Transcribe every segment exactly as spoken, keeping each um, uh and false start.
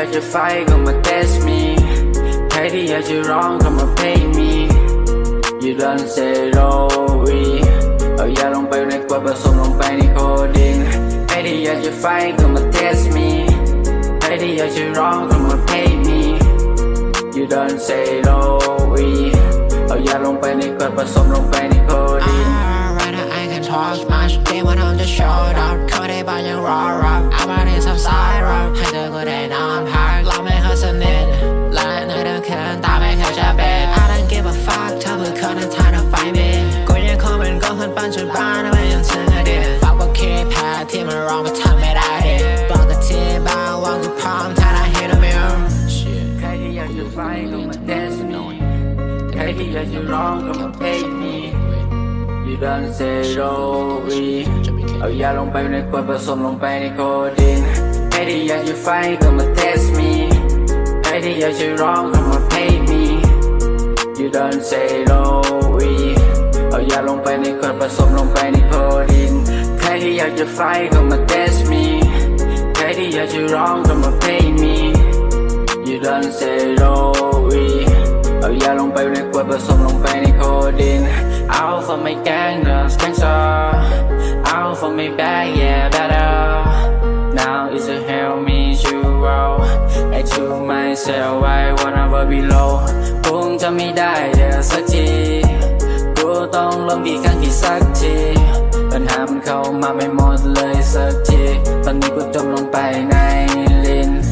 อยากจะไฟก็มา test me ใครที่อยากจะร้องก็มา pay me You don't say no we เอายาลงไปในขวดผสมลงไปในโคดินใครที่อยากจะไฟก็มา test me ใครที่อยากจะร้องก็มา pay me You don't say no we เอายาลงไปในขวดผสมลงไปในโคดิน Right now I can talk much ที่มันทำจะ show up เขาได้บางอย่างรอรับเอามาในซับไซด์รับให้เธอก็ได้นอนพักเราไม่เคยสนิทและในเรื่องคืนตาไม่เคยจะเป็น I don't give a fuck เธอเพิ่งคนในทางจะไฟมีกูยังคงเป็นก็คนปัจจุบันไม่ยังถึงอดีตฝากว่าคิดแพ้ที่มันร้องมาทำไม่ได้ดิบอกกับที่บ้านว่ากูพร้อมถ้าได้เห็นมิวใครที่อยากจะไฟก็มา dance me ใครที่อยากจะร้องก็มา pay me You don't say no we เอายาลงไปในขวดผสมลงไปในโคดินใครที่อยากจะไฟก็มา test me ใครที่อยากจะร้องก็มา pay me You don't say no we เอายาลงไปในขวดผสมลงไปในโคดินใครที่อยากจะไฟก็มา test me ใครที่อยากจะร้องก็มา pay me You don't say no we เอายาลงไปในขวดผสมลงไปในโคดิน Out for my gang, the sponsor Out for my bag, yeah, better Now it's a help me to roll I to myself, I wanna be below คงจะไม่ได้เดี๋ยวสักทีกูต้องลงกี่ครั้งกี่สักทีปัญหามันเข้ามาไม่หมดเลยสักทีตอนนี้กูจมลงไปในลิ้น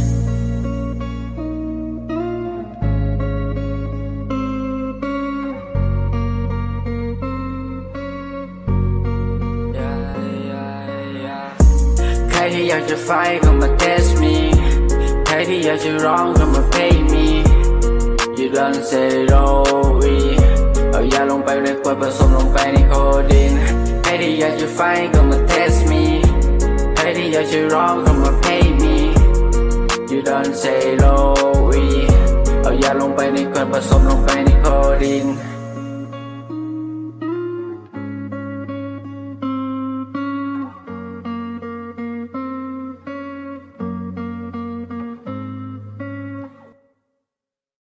ใครที่อยากจะไฟก็มา test me ใครที่อยากจะร้องก็มา pay me You don't say no we เอายาลงไปในขวดผสมลงไปในโคดินใครที่อยากจะไฟก็มา test me ใครที่อยากจะร้องก็มา pay me You don't say no we เอายาลงไปในขวดผสมลงไปในโคดิน